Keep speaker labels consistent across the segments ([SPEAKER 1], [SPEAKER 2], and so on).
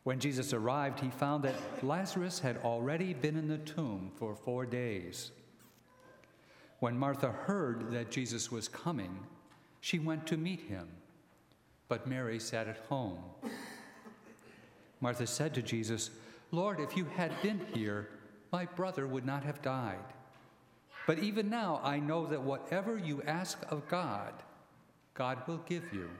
[SPEAKER 1] When Jesus arrived, he found that Lazarus had already been in the tomb for 4 days. When Martha heard that Jesus was coming, she went to meet him, but Mary sat at home. Martha said to Jesus, "Lord, if you had been here, my brother would not have died. But even now I know that whatever you ask of God, God will give you."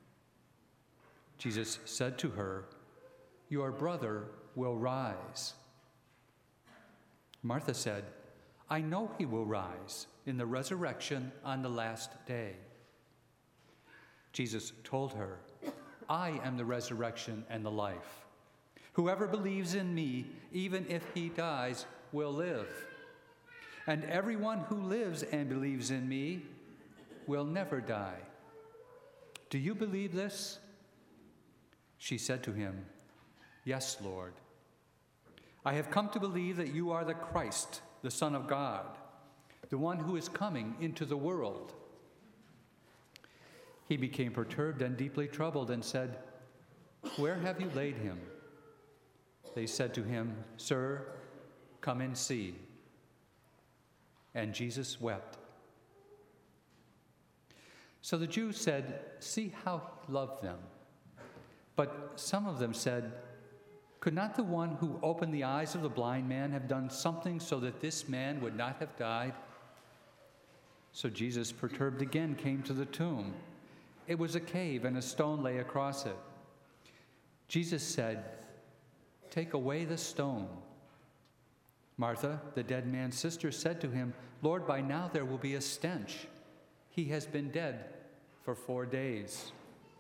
[SPEAKER 1] Jesus said to her, "Your brother will rise." Martha said, "I know he will rise in the resurrection on the last day." Jesus told her, "I am the resurrection and the life. Whoever believes in me, even if he dies, will live. And everyone who lives and believes in me will never die. Do you believe this?" She said to him, "Yes, Lord. I have come to believe that you are the Christ, the Son of God, the one who is coming into the world." He became perturbed and deeply troubled and said, "Where have you laid him?" They said to him, "Sir, come and see." And Jesus wept. So the Jews said, "See how he loved them." But some of them said, "Could not the one who opened the eyes of the blind man have done something so that this man would not have died?" So Jesus, perturbed again, came to the tomb. It was a cave, and a stone lay across it. Jesus said, "Take away the stone." Martha, the dead man's sister, said to him, "Lord, by now there will be a stench. He has been dead for 4 days."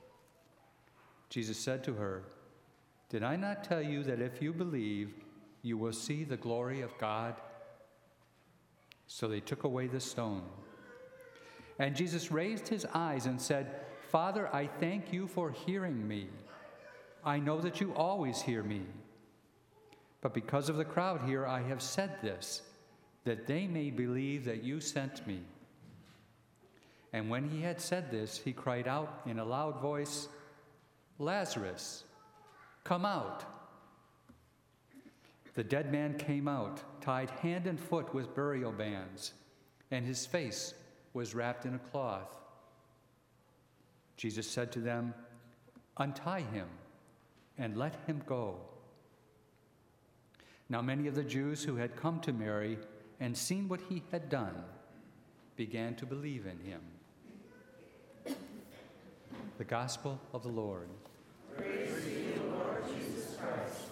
[SPEAKER 1] Jesus said to her, "Did I not tell you that if you believe, you will see the glory of God?" So they took away the stone. And Jesus raised his eyes and said, "Father, I thank you for hearing me. I know that you always hear me. But because of the crowd here, I have said this, that they may believe that you sent me." And when he had said this, he cried out in a loud voice, "Lazarus, come out." The dead man came out, tied hand and foot with burial bands, and his face was wrapped in a cloth. Jesus said to them, "Untie him and let him go." Now many of the Jews who had come to Mary and seen what he had done began to believe in him. The Gospel of the Lord.
[SPEAKER 2] Praise to you, Lord Jesus Christ.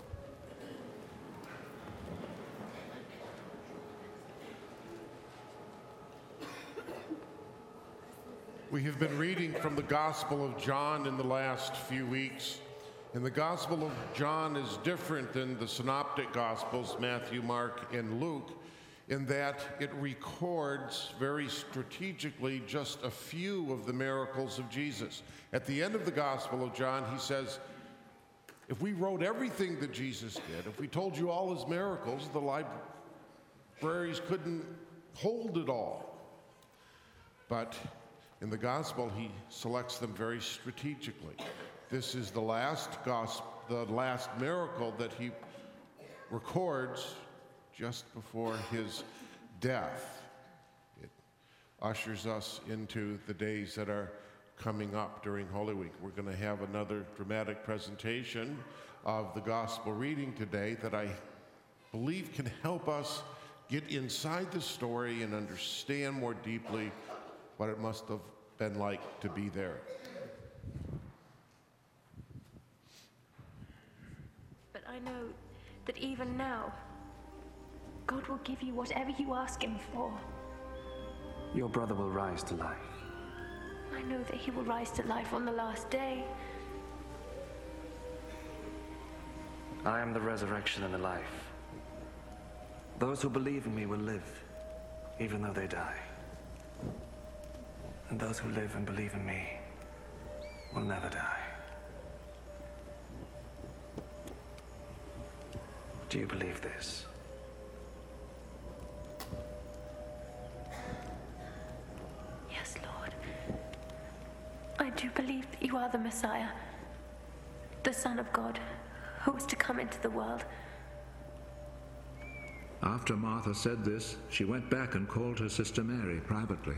[SPEAKER 3] We have been reading from the Gospel of John in the last few weeks. And the Gospel of John is different than the Synoptic Gospels, Matthew, Mark, and Luke, in that it records very strategically just a few of the miracles of Jesus. At the end of the Gospel of John, he says, if we wrote everything that Jesus did, if we told you all his miracles, the libraries couldn't hold it all. But in the Gospel, he selects them very strategically. This is the last miracle that he records just before his death. It ushers us into the days that are coming up during Holy Week. We're going to have another dramatic presentation of the gospel reading today that I believe can help us get inside the story and understand more deeply what it must have been like to be there.
[SPEAKER 4] But I know that even now, God will give you whatever you ask him for.
[SPEAKER 5] Your brother will rise to life.
[SPEAKER 4] I know that he will rise to life on the last day.
[SPEAKER 5] I am the resurrection and the life. Those who believe in me will live, even though they die. And those who live and believe in me will never die. Do you believe this?
[SPEAKER 4] Yes, Lord. I do believe that you are the Messiah, the Son of God, who was to come into the world.
[SPEAKER 6] After Martha said this, she went back and called her sister Mary privately.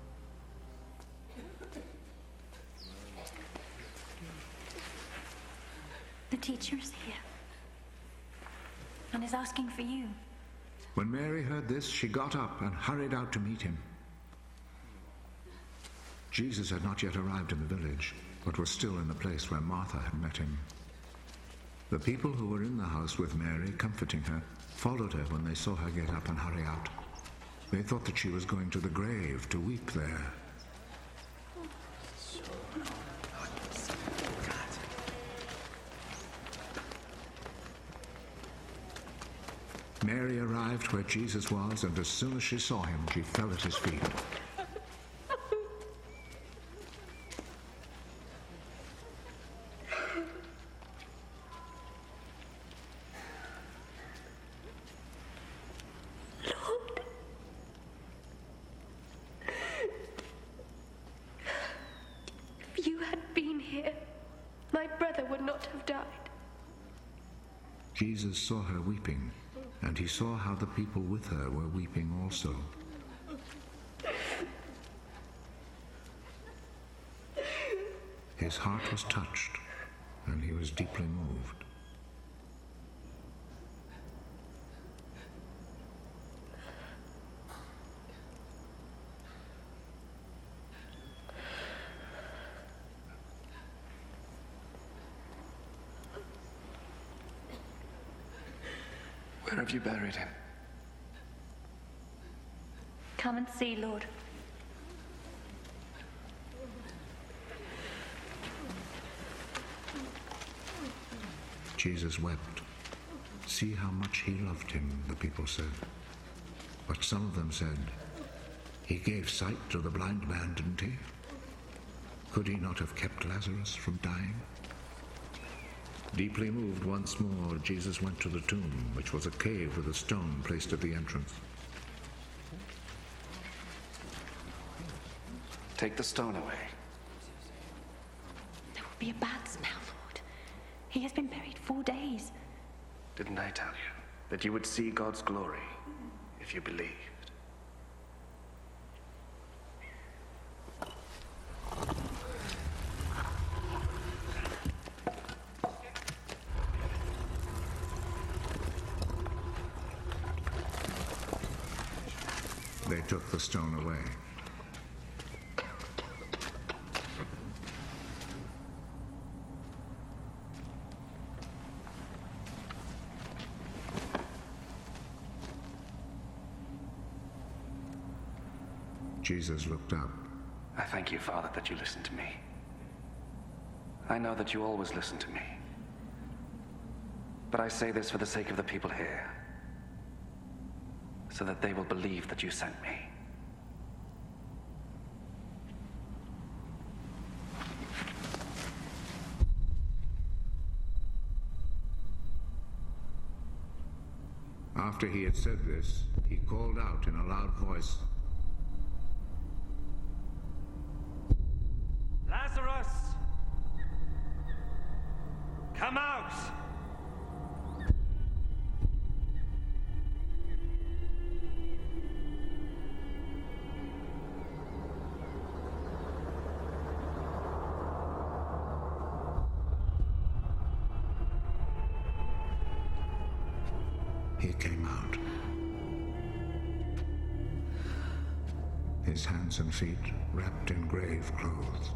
[SPEAKER 4] The teacher is here and is asking for you.
[SPEAKER 6] When Mary heard this, she got up and hurried out to meet him. Jesus had not yet arrived in the village, but was still in the place where Martha had met him. The people who were in the house with Mary, comforting her, followed her when they saw her get up and hurry out. They thought that she was going to the grave to weep there. Mary arrived where Jesus was, and as soon as she saw him, she fell at his feet.
[SPEAKER 4] Lord, if you had been here, my brother would not have died.
[SPEAKER 6] Jesus saw her weeping, and he saw how the people with her were weeping also. His heart was touched, and he was deeply moved.
[SPEAKER 5] Where have you buried him?
[SPEAKER 4] Come and see, Lord.
[SPEAKER 6] Jesus wept. See how much he loved him, the people said. But some of them said, he gave sight to the blind man, didn't he? Could he not have kept Lazarus from dying? Deeply moved once more, Jesus went to the tomb, which was a cave with a stone placed at the entrance.
[SPEAKER 5] Take the stone away.
[SPEAKER 4] There will be a bad smell, Lord. He has been buried 4 days.
[SPEAKER 5] Didn't I tell you that you would see God's glory if you believed?
[SPEAKER 6] They took the stone away. Jesus looked up.
[SPEAKER 5] I thank you, Father, that you listened to me. I know that you always listen to me. But I say this for the sake of the people here, so that they will believe that you sent me.
[SPEAKER 6] After he had said this, he called out in a loud voice,
[SPEAKER 7] Lazarus! Come out!
[SPEAKER 6] He came out. His hands and feet wrapped in grave clothes,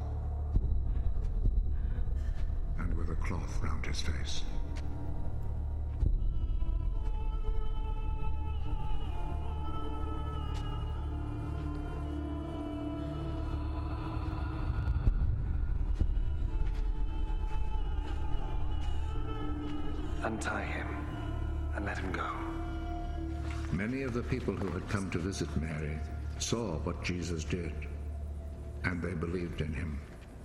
[SPEAKER 6] and with a cloth round his face.
[SPEAKER 5] Untie him and let him go.
[SPEAKER 6] Many of the people who had come to visit Mary saw what Jesus did, and they believed in him.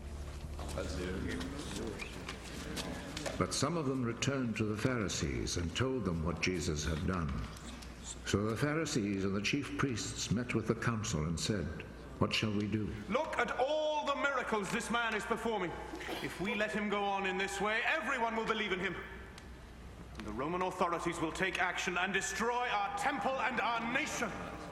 [SPEAKER 6] But some of them returned to the Pharisees and told them what Jesus had done. So the Pharisees and the chief priests met with the council and said, "What shall we do?"
[SPEAKER 7] Look at all the miracles this man is performing. If we let him go on in this way, everyone will believe in him. The Roman authorities will take action and destroy our temple and our nation.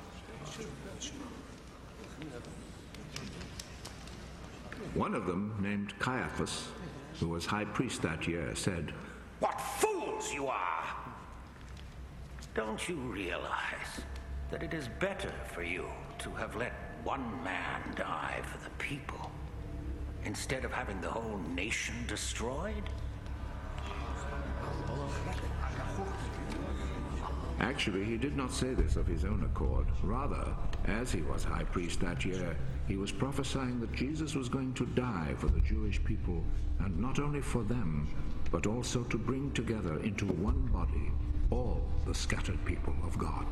[SPEAKER 6] One of them, named Caiaphas, who was high priest that year, said,
[SPEAKER 8] "What fools you are! Don't you realize that it is better for you to have let one man die for the people instead of having the whole nation destroyed?"
[SPEAKER 6] Actually, he did not say this of his own accord. Rather, as he was high priest that year, he was prophesying that Jesus was going to die for the Jewish people, and not only for them, but also to bring together into one body all the scattered people of God.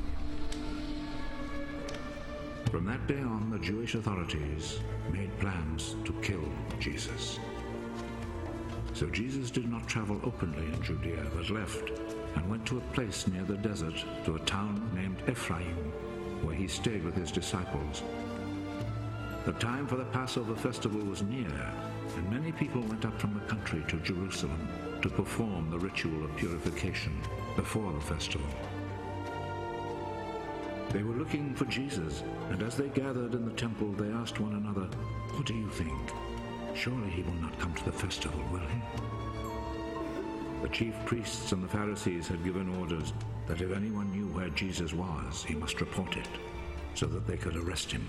[SPEAKER 6] From that day on, the Jewish authorities made plans to kill Jesus. So Jesus did not travel openly in Judea, but left and went to a place near the desert, to a town named Ephraim, where he stayed with his disciples. The time for the Passover festival was near, and many people went up from the country to Jerusalem to perform the ritual of purification before the festival. They were looking for Jesus, and as they gathered in the temple, they asked one another, "What do you think? Surely he will not come to the festival, will he?" The chief priests and the Pharisees had given orders that if anyone knew where Jesus was, he must report it, so that they could arrest him.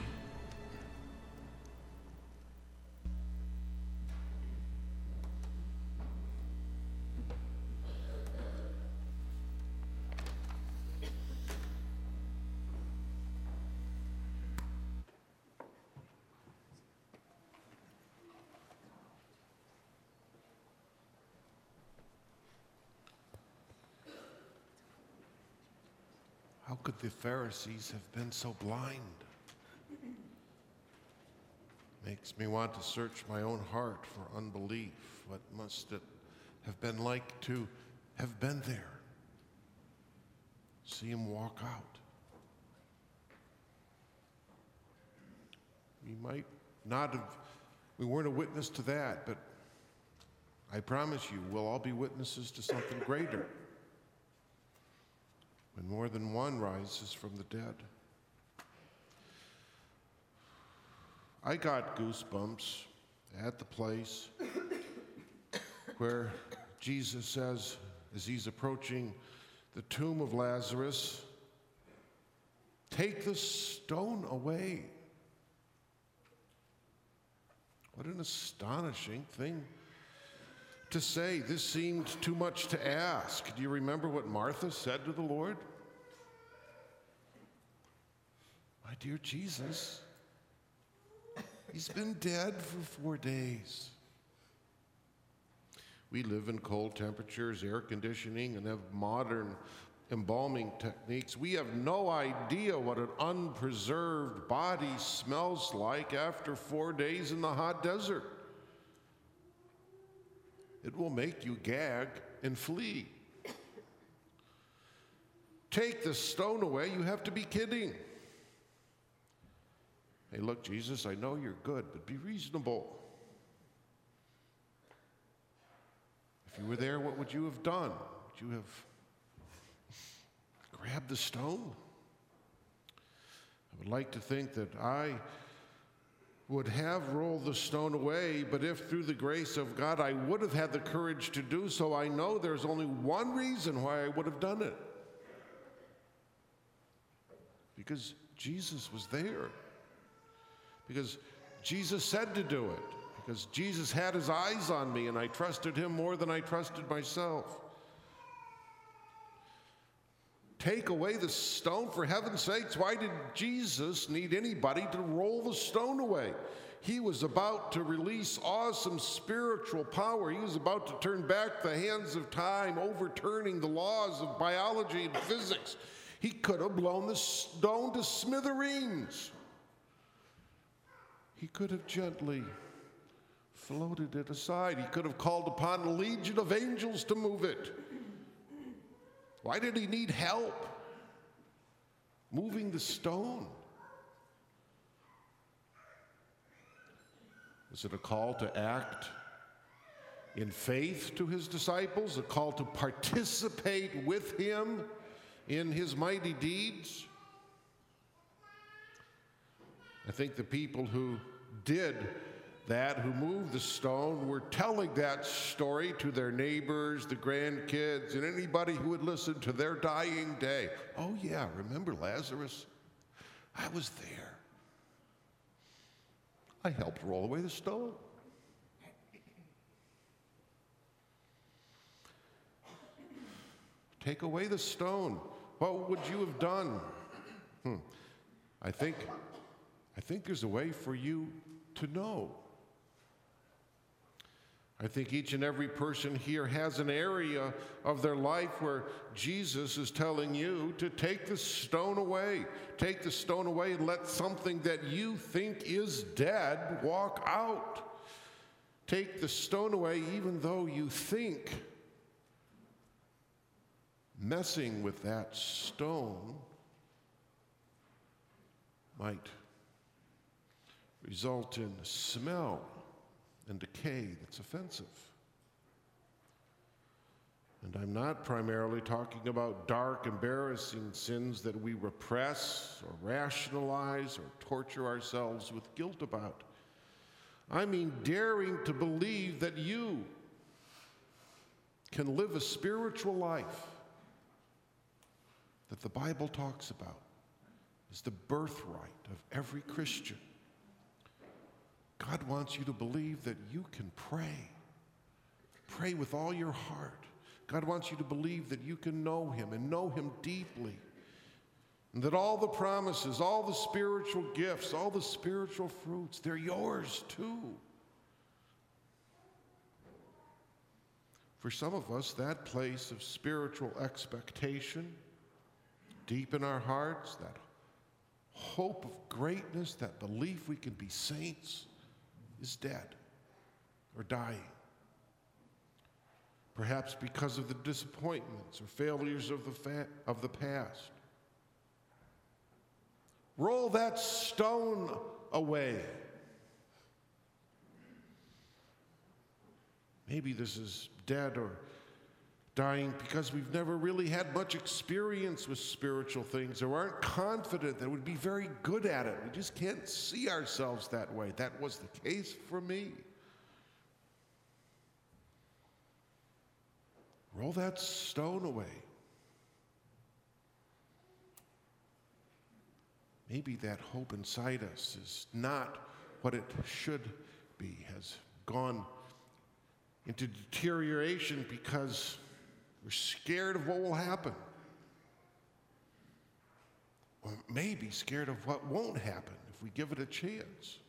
[SPEAKER 3] How could the Pharisees have been so blind? Makes me want to search my own heart for unbelief. What must it have been like to have been there? See him walk out. We might not have, we weren't a witness to that, but I promise you, we'll all be witnesses to something greater. When more than one rises from the dead. I got goosebumps at the place where Jesus says, as he's approaching the tomb of Lazarus, "Take the stone away." What an astonishing thing to say. This seemed too much to ask. Do you remember what Martha said to the Lord? "My dear Jesus, he's been dead for 4 days." We live in cold temperatures, air conditioning, and have modern embalming techniques. We have no idea what an unpreserved body smells like after 4 days in the hot desert. It will make you gag and flee. Take the stone away, you have to be kidding. Hey, look, Jesus, I know you're good, but be reasonable. If you were there, what would you have done? Would you have grabbed the stone? I would like to think that I would have rolled the stone away, but if through the grace of God I would have had the courage to do so, I know there's only one reason why I would have done it. Because Jesus was there. Because Jesus said to do it. Because Jesus had his eyes on me and I trusted him more than I trusted myself. Take away the stone, for heaven's sakes. Why did Jesus need anybody to roll the stone away? He was about to release awesome spiritual power. He was about to turn back the hands of time, overturning the laws of biology and physics. He could have blown the stone to smithereens. He could have gently floated it aside. He could have called upon a legion of angels to move it. Why did he need help moving the stone? Was it a call to act? in faith to his disciples, a call to participate with him in his mighty deeds. I think the people who did that, who moved the stone, were telling that story to their neighbors, the grandkids, and anybody who would listen to their dying day. Oh yeah, remember Lazarus? I was there. I helped roll away the stone. Take away the stone. What would you have done? I think there's a way for you to know. I think each and every person here has an area of their life where Jesus is telling you to take the stone away. Take the stone away and let something that you think is dead walk out. Take the stone away even though you think messing with that stone might result in smell and decay that's offensive. And I'm not primarily talking about dark, embarrassing sins that we repress or rationalize or torture ourselves with guilt about. I mean daring to believe that you can live a spiritual life that the Bible talks about is the birthright of every Christian. God wants you to believe that you can pray. Pray with all your heart. God wants you to believe that you can know him and know him deeply. And that all the promises, all the spiritual gifts, all the spiritual fruits, they're yours too. For some of us, that place of spiritual expectation, deep in our hearts, that hope of greatness, that belief we can be saints, is dead or dying. Perhaps because of the disappointments or failures of the past. Roll that stone away. Maybe this is dead or dying because we've never really had much experience with spiritual things or aren't confident that we'd be very good at it. We just can't see ourselves that way. That was the case for me. Roll that stone away. Maybe that hope inside us is not what it should be, has gone into deterioration because we're scared of what will happen. Or maybe scared of what won't happen if we give it a chance.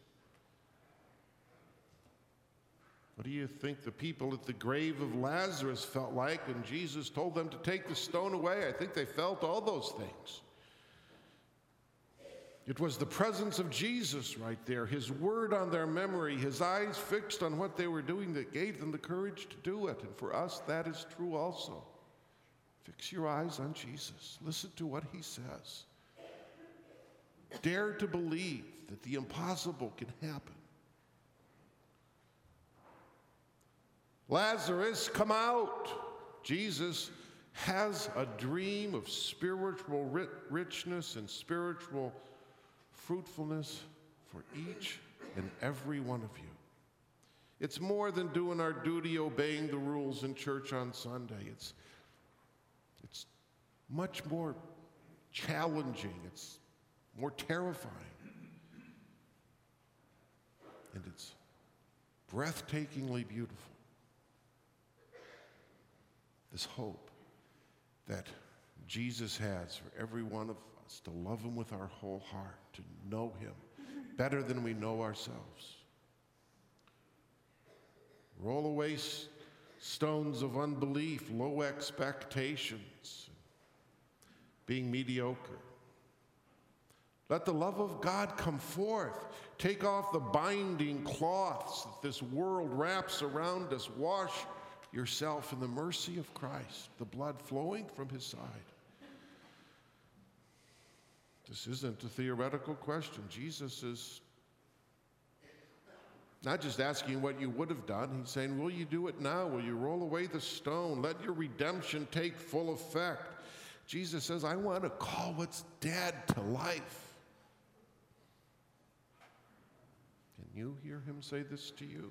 [SPEAKER 3] What do you think the people at the grave of Lazarus felt like when Jesus told them to take the stone away? I think they felt all those things. It was the presence of Jesus right there, his word on their memory, his eyes fixed on what they were doing that gave them the courage to do it. And for us, that is true also. Fix your eyes on Jesus. Listen to what he says. Dare to believe that the impossible can happen. Lazarus, come out. Jesus has a dream of spiritual richness and spiritual fruitfulness for each and every one of you. It's more than doing our duty, obeying the rules in church on Sunday. It's much more challenging. It's more terrifying. And it's breathtakingly beautiful. This hope that Jesus has for every one of us to love him with our whole heart, to know him better than we know ourselves. Roll away stones of unbelief, low expectations, being mediocre. Let the love of God come forth. Take off the binding cloths that this world wraps around us. Wash yourself in the mercy of Christ, the blood flowing from his side. This isn't a theoretical question. Jesus is Not just asking what you would have done. He's saying, will you do it now? Will you roll away the stone? Let your redemption take full effect. Jesus says, I want to call what's dead to life. Can you hear him say this to you?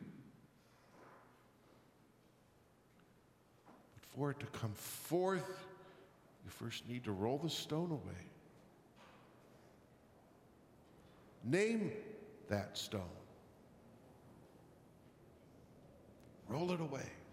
[SPEAKER 3] But for it to come forth, you first need to roll the stone away. Name that stone. Roll it away.